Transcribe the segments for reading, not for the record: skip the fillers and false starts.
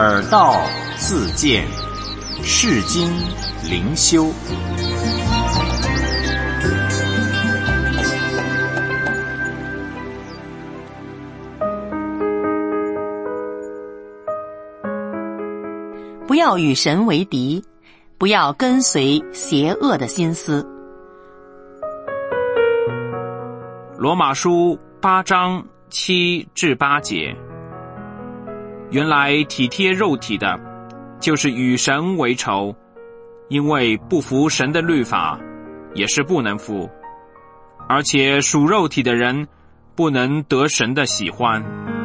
耳道自见，世经灵修。 不要与神为敌，不要跟随邪恶的心思。 罗马书8章7至8节。原来体贴肉体的，就是与神为仇，因为不服神的律法，也是不能服，而且属肉体的人不能得神的喜欢。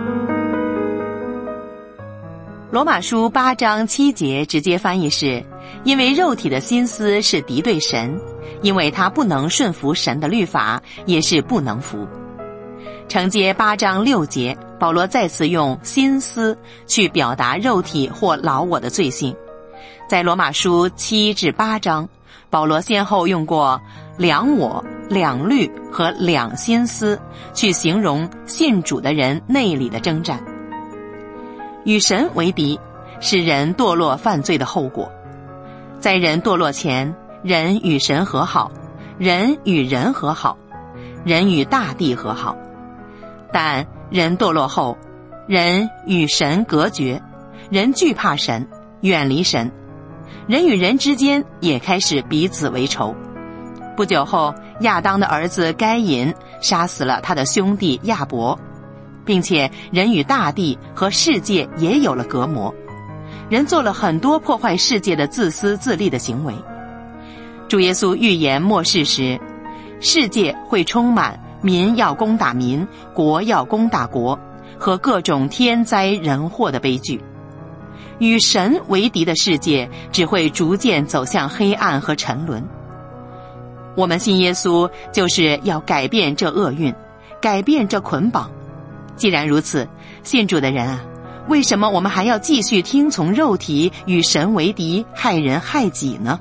罗马书8章7节直接翻译是：因为肉体的心思是敌对神，因为他不能顺服神的律法，也是不能服。承接8章6节，保罗再次用心思去表达肉体或老我的罪性。在罗马书7至8章，保罗先后用过两我、两律和两心思去形容信主的人内里的征战。与神为敌是人堕落犯罪的后果。在人堕落前，人与神和好，人与人和好，人与大地和好。但人堕落后，人与神隔绝，人惧怕神，远离神，人与人之间也开始彼此为仇。不久后，亚当的儿子该隐杀死了他的兄弟亚伯，并且人与大地和世界也有了隔膜。人做了很多破坏世界的自私自利的行为。主耶稣预言末世时，世界会充满民要攻打民，国要攻打国，和各种天灾人祸的悲剧。与神为敌的世界只会逐渐走向黑暗和沉沦。我们信耶稣，就是要改变这厄运，改变这捆绑。既然如此，信主的人啊，为什么我们还要继续听从肉体，与神为敌，害人害己呢？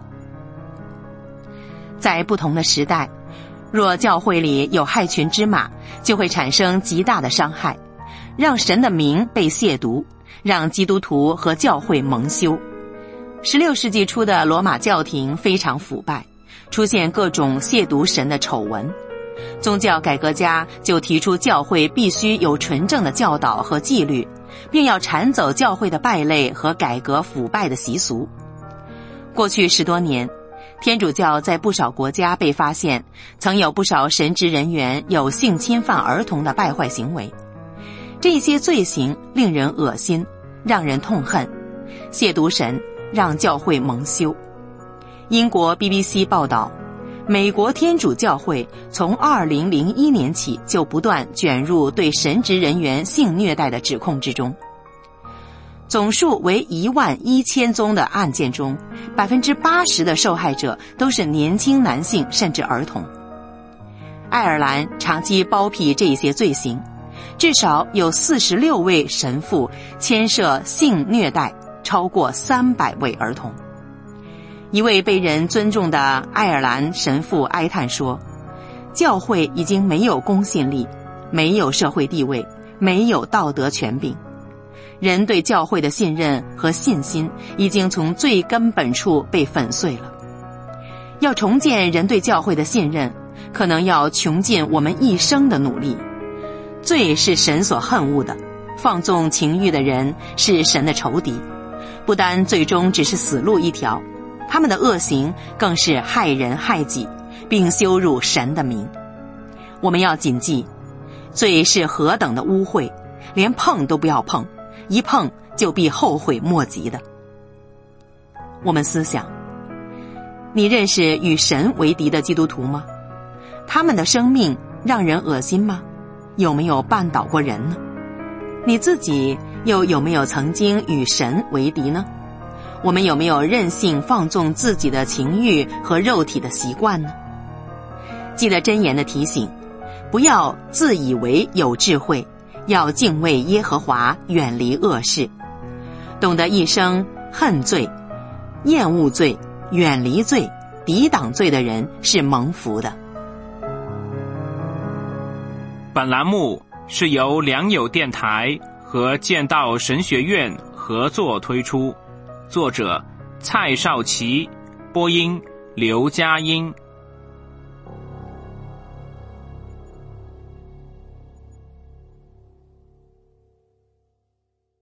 在不同的时代，若教会里有害群之马，就会产生极大的伤害，让神的名被亵渎，让基督徒和教会蒙羞。16世纪初的罗马教廷非常腐败，出现各种亵渎神的丑闻。宗教改革家就提出教会必须有纯正的教导和纪律，并要铲走教会的败类和改革腐败的习俗。过去10多年，天主教在不少国家被发现曾有不少神职人员有性侵犯儿童的败坏行为。这些罪行令人恶心，让人痛恨，亵渎神，让教会蒙羞。英国 BBC 报道，美国天主教会从2001年起就不断卷入对神职人员性虐待的指控之中。总数为11000宗的案件中，80%的受害者都是年轻男性甚至儿童。爱尔兰长期包庇这些罪行，至少有46位神父牵涉性虐待超过300位儿童。一位被人尊重的爱尔兰神父哀叹说，教会已经没有公信力，没有社会地位，没有道德权柄。人对教会的信任和信心已经从最根本处被粉碎了。要重建人对教会的信任，可能要穷尽我们一生的努力。罪是神所恨恶的，放纵情欲的人是神的仇敌，不单最终只是死路一条，他们的恶行更是害人害己，并羞辱神的名。我们要谨记，罪是何等的污秽，连碰都不要碰，一碰就必后悔莫及的。我们思想，你认识与神为敌的基督徒吗？他们的生命让人恶心吗？有没有绊倒过人呢？你自己又有没有曾经与神为敌呢？我们有没有任性放纵自己的情欲和肉体的习惯呢？记得箴言的提醒，不要自以为有智慧，要敬畏耶和华，远离恶事。懂得一生恨罪、厌恶罪、远离罪、抵挡罪的人是蒙福的。 本栏目是由良友电台和剑道神学院合作推出，作者蔡少祺，播音刘佳音。